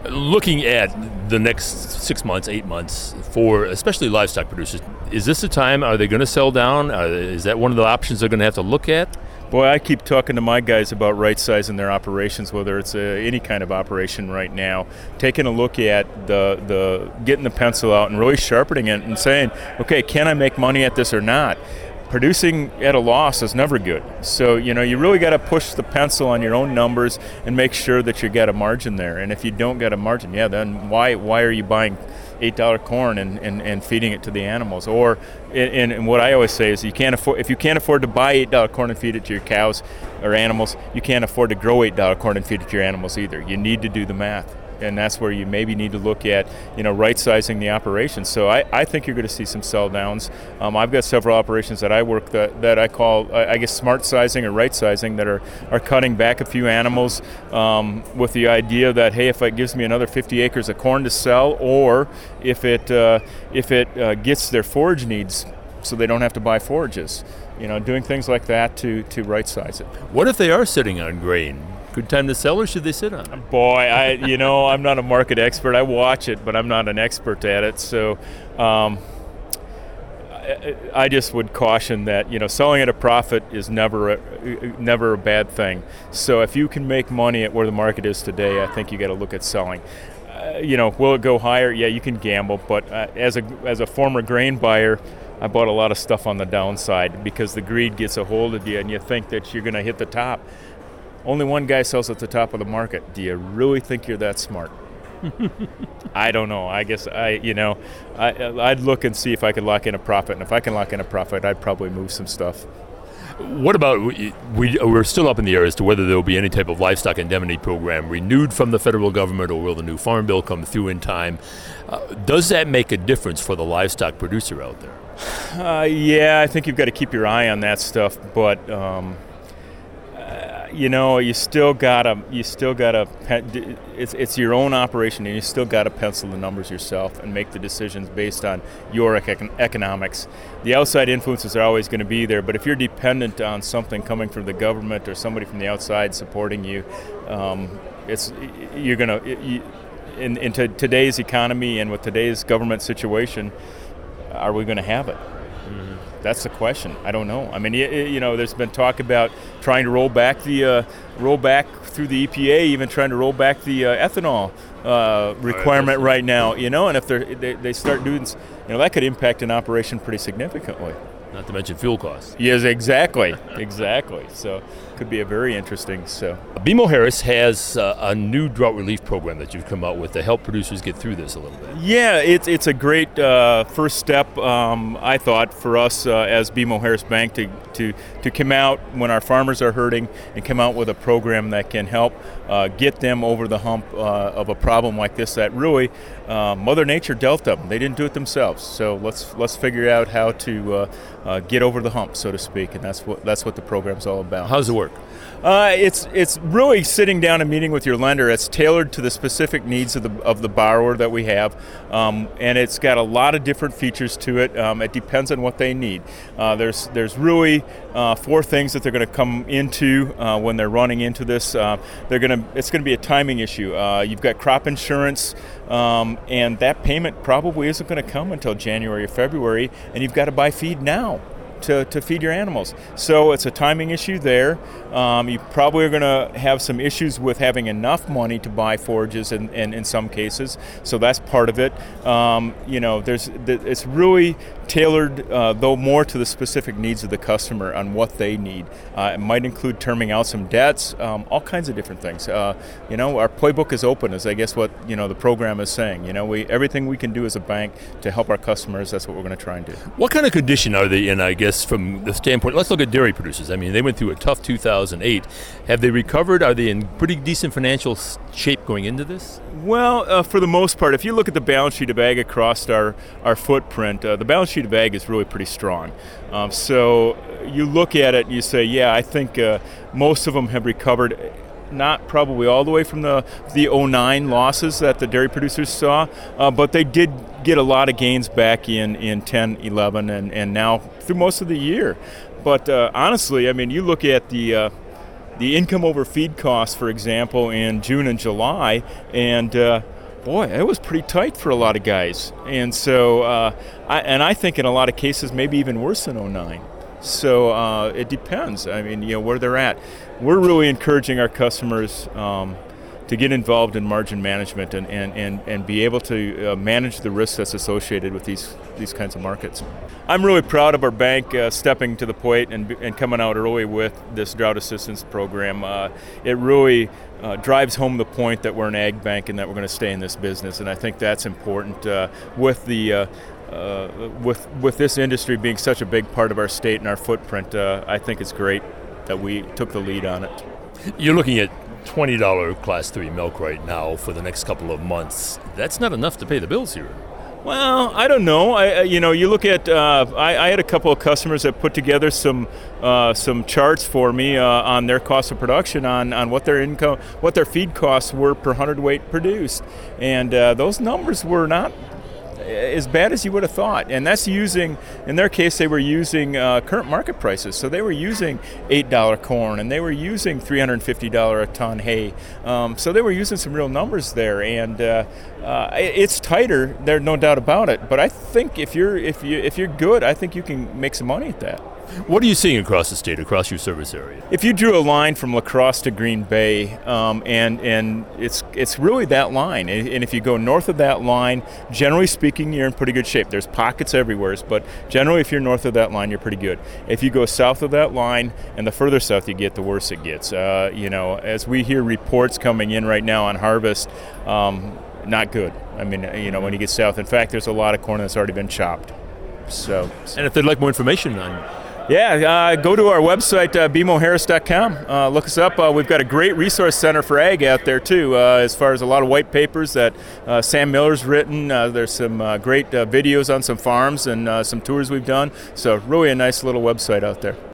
Looking at the next 6 months, 8 months, for especially livestock producers, is this the time? Are they going to sell down? Is that one of the options they're going to have to look at? Boy, I keep talking to my guys about right-sizing their operations, whether it's any kind of operation right now, taking a look at the getting the pencil out and really sharpening it and saying, okay, can I make money at this or not? Producing at a loss is never good. So, you really got to push the pencil on your own numbers and make sure that you got a margin there. And if you don't get a margin, then why are you buying $8 corn and feeding it to the animals? Or, and what I always say is, if you can't afford to buy $8 corn and feed it to your cows or animals, you can't afford to grow $8 corn and feed it to your animals either. You need to do the math. And that's where you maybe need to look at, right-sizing the operation. So I think you're going to see some sell-downs. I've got several operations that I work that I call, I guess, smart-sizing or right-sizing, that are cutting back a few animals with the idea that, hey, if it gives me another 50 acres of corn to sell, or if it gets their forage needs so they don't have to buy forages, doing things like that to right-size it. What if they are sitting on grain? Good time to sell, or should they sit on it? Boy, I'm not a market expert. I watch it, but I'm not an expert at it. So I just would caution that, selling at a profit is never a bad thing. So if you can make money at where the market is today, I think you got to look at selling. Will it go higher? Yeah, you can gamble, but as a former grain buyer, I bought a lot of stuff on the downside because the greed gets a hold of you and you think that you're going to hit the top. Only one guy sells at the top of the market. Do you really think you're that smart? I don't know. I guess I'd look and see if I could lock in a profit. And if I can lock in a profit, I'd probably move some stuff. What about, we're still up in the air as to whether there will be any type of livestock indemnity program renewed from the federal government, or will the new farm bill come through in time? Does that make a difference for the livestock producer out there? Yeah, I think you've got to keep your eye on that stuff, but you still gotta. It's your own operation, and you still gotta pencil the numbers yourself and make the decisions based on your economics. The outside influences are always going to be there, but if you're dependent on something coming from the government or somebody from the outside supporting you, in today's economy and with today's government situation, are we going to have it? That's the question. I don't know. I mean, there's been talk about trying to roll back through the EPA, even trying to roll back the ethanol requirement right now. And if they start doing, that could impact an operation pretty significantly. Not to mention fuel costs. Yes, exactly. So it could be very interesting. So BMO Harris has a new drought relief program that you've come out with to help producers get through this a little bit. Yeah, it's a great first step, I thought, for us as BMO Harris Bank to come out when our farmers are hurting and come out with a program that can help get them over the hump of a problem like this that really Mother Nature dealt them. They didn't do it themselves. So let's figure out how to get over the hump, so to speak, and that's what the program's all about. How does it work? It's really sitting down and meeting with your lender. It's tailored to the specific needs of the borrower that we have, and it's got a lot of different features to it. It depends on what they need. There's really 4 things that they're going to come into when they're running into this. It's going to be a timing issue. You've got crop insurance, and that payment probably isn't going to come until January or February, and you've got to buy feed now to feed your animals. So it's a timing issue there. You probably are going to have some issues with having enough money to buy forages in some cases. So that's part of it. It's really tailored, though, more to the specific needs of the customer on what they need. It might include terming out some debts, all kinds of different things. Our playbook is open, is I guess what the program is saying. Everything we can do as a bank to help our customers, that's what we're going to try and do. What kind of condition are they in, I guess, from the standpoint, let's look at dairy producers. I mean, they went through a tough 2008. Have they recovered? Are they in pretty decent financial shape going into this? Well, for the most part, if you look at the balance sheet of ag across our footprint, the balance sheet of ag is really pretty strong. So you look at it and you say, yeah, I think most of them have recovered. Not probably all the way from the 2009 losses that the dairy producers saw, but they did get a lot of gains back in 10, 11, and now through most of the year. But honestly, I mean, you look at the the income over feed costs, for example, in June and July, and boy, it was pretty tight for a lot of guys. And so, I think in a lot of cases, maybe even worse than '09. So it depends. I mean, where they're at. We're really encouraging our customers to get involved in margin management and be able to manage the risk that's associated with these kinds of markets. I'm really proud of our bank stepping to the plate and coming out early with this drought assistance program. It really drives home the point that we're an ag bank and that we're going to stay in this business, and I think that's important with the with this industry being such a big part of our state and our footprint. I think it's great that we took the lead on it. You're looking at $20 Class 3 milk right now for the next couple of months. That's not enough to pay the bills here. Well, I don't know. You look at. I had a couple of customers that put together some charts for me on their cost of production, on what their income, what their feed costs were per hundredweight produced, and those numbers were not as bad as you would have thought. And that's using, in their case, they were using current market prices. So they were using $8 corn, and they were using $350 a ton hay. So they were using some real numbers there, and it's tighter. There's no doubt about it. But I think if you're good, I think you can make some money at that. What are you seeing across the state, across your service area? If you drew a line from La Crosse to Green Bay, and it's really that line, and if you go north of that line, generally speaking, you're in pretty good shape. There's pockets everywhere, but generally, if you're north of that line, you're pretty good. If you go south of that line, and the further south you get, the worse it gets. As we hear reports coming in right now on harvest, not good. I mean, when you get south. In fact, there's a lot of corn that's already been chopped. So, and if they'd like more information on. Yeah, go to our website, bmoharris.com. Look us up. We've got a great resource center for ag out there, too, as far as a lot of white papers that Sam Miller's written. There's some great videos on some farms and some tours we've done. So really a nice little website out there.